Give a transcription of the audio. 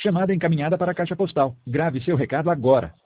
Chamada encaminhada para a caixa postal. Grave seu recado agora.